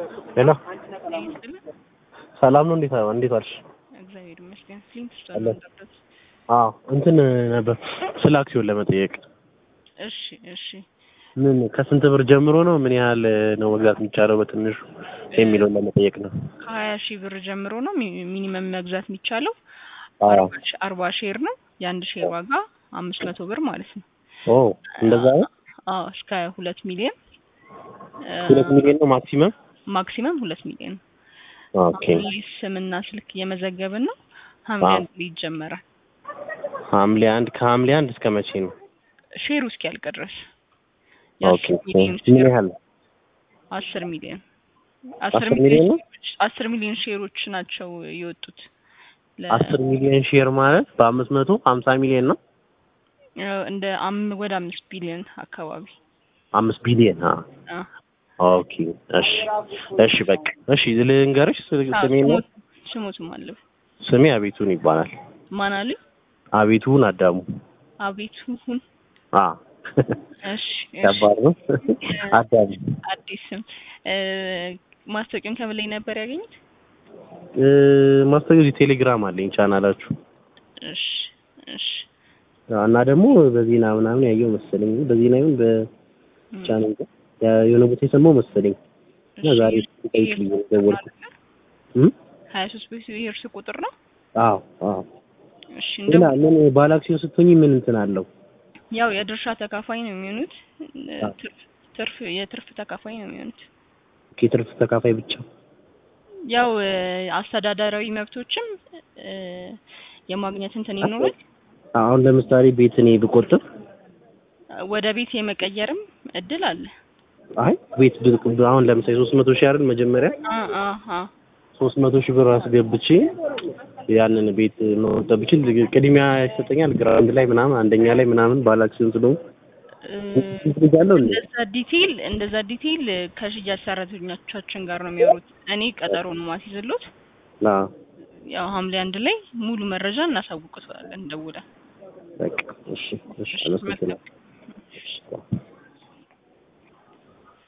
ሄሎ ይስጥልኝ። ሰላም ነው። እንዴት ዋልሽ? እግዚአብሔር ይመስገን። ፊልም ተስተናግዳለች። እንትን ነበር ስለ አክሲዮን ለመጠየቅ። እሺ። ምን ከስንት ብር ጀምሮ ነው? ምን ያህል ነው መግዛት የሚቻለው በትንሹ የሚለውን ለመጠየቅ ነው። ከ20,000 ብር ጀምሮ ነው ሚኒመም መግዛት የሚቻለው። 40 ሼር ነው። የአንድ ሼር ዋጋ 500 ብር ማለት ነው። እንደዛ ነው። እስከ 2 ሚሊዮን 2 ሚሊዮን ነው ማክሲመም 2 ሚሊዮን። ኦኬ። ስምና ስልክ እየመዘገብን ነው። ሐምሌ 1 ይጀመራል። ከሐምሌ 1 እስከ መቼ ነው? ሼሩ እስኪያልቅ ድረስ። ኦኬ። ምን ያህል? 10 ሚሊዮን 10 ሚሊዮን ሼሮች ናቸው የወጡት። 10 ሚሊዮን ሼር ማለት በ550 ሚሊዮን ነው። ወደ 5 ቢሊዮን አካባቢ 5 ቢሊዮን። ኦኬ። እሺ በቃ እሺ። ልንገርሽ ስሙትም አለ። ስሜ አቤቱን ይባላል። ማን አለ? አቤቱን አዳሙ። አቤቱን። እሺ። ከባድ ነው። አዳሙ አዲስ ስም። ማስታወቂያውን ከምን ላይ ነበር ያገኙት? ማስታወቂያው ቴሌግራም አለኝ ቻናላችሁ። እሺ። እና ደግሞ በዜና ምናምን ያየው መሰለኝ። በዜና ይሁን በቻናል የሆነ ቦታ የሰማው መሰለኝ። እና ዛሬ ጠይቅልኝ ደወልኩት። 23 ቤት የእርስ ቁጥር ነው? አዎ። እሺ። ምን ባላክሲዮን ስትሆኚ ምን እንትን አለው? ያው የድርሻ ተካፋይ ነው የሚሆኑት። የትርፍ ተካፋይ ነው የሚሆኑት። የትርፍ ተካፋይ ብቻ? ያው አስተዳደራዊ መብቶችም የማግኘት እንትን ይኖራል። አሁን ለምሳሌ ቤት እኔ ብቆጥብ ወደ ቤት የመቀየርም እድል አለ። አይ ቤት አሁን ለምሳሌ 300 ሺህ አይደል መጀመሪያ? 300 ሺህ ብር አስገብቼ ያንን ቤት መቆጠብ ብችል ቅድሚያ ይሰጠኛል? ግራውንድ ላይ ምናምን አንደኛ ላይ ምናምን ባላክሲዮን ስለሆነ እንደዛ ዲቴል ከሽያጭ ሰራተኞቻችን ጋር ነው የሚያወሩት። እኔ ቀጠሮ ነው ማስይዝልዎት። ያው ሐምሌ 1 ላይ ሙሉ መረጃ እናሳውቅዎታለን ደውለን። በቃ እሺ።